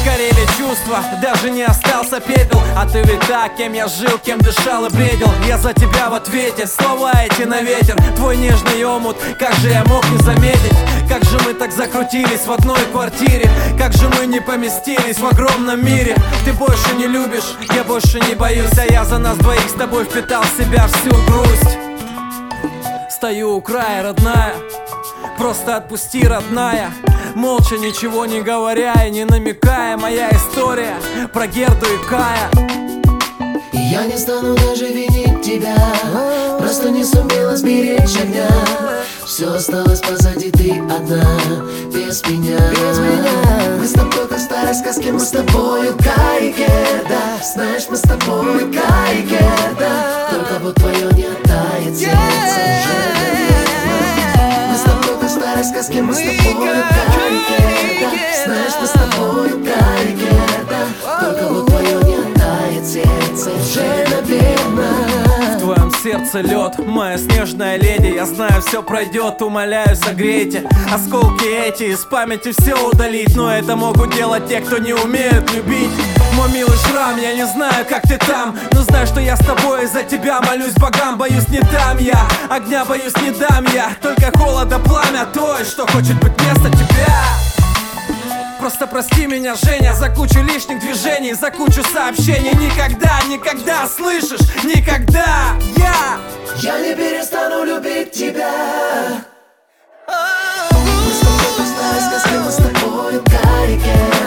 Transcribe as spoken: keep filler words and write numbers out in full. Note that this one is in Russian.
сгорели чувства, даже не остался пепел. А ты ведь так, кем я жил, кем дышал и бредил. Я за тебя в ответе, слова эти на ветер. Твой нежный омут, как же я мог не заметить? Как же мы так закрутились в одной квартире? Как же мы не поместились в огромном мире? Ты больше не любишь, я больше не боюсь. А я за нас двоих с тобой впитал в себя всю грусть. Стою у края, родная, просто отпусти, родная. Молча, ничего не говоря и не намекая. Моя история про Герду и Кая. И я не стану даже винить тебя, просто не сумела сберечь огня. Все осталось позади, ты одна, без меня, без меня. Мы с тобой как в старой сказке, мы с тобою Кай и Герда. Знаешь, мы с тобой Кай и Герда. Только вот твое не тает сердце уже, наверное. Мы с тобой как в старой сказке, мы с тобою Кай и Герда. Знаешь, мы с тобой Кай и Герда. Только вот твое не тает сердце уже, наверное. В твоем сердце лед, моя снежная леди. Я знаю, все пройдет, умоляю, согрейте. Осколки эти из памяти все удалить, но это могут делать те, кто не умеют любить. Мой милый шрам, я не знаю, как ты там, но знаю, что я с тобой, из-за тебя молюсь богам. Боюсь, не дам я, огня боюсь, не дам я. Только холода пламя той, что хочет быть вместо тебя. Просто прости меня, Женя, за кучу лишних движений, за кучу сообщений. Никогда, никогда, слышишь, никогда я Я не перестану любить тебя. Мы с тобой в старой сказке, мы с тобой Кай и Герда.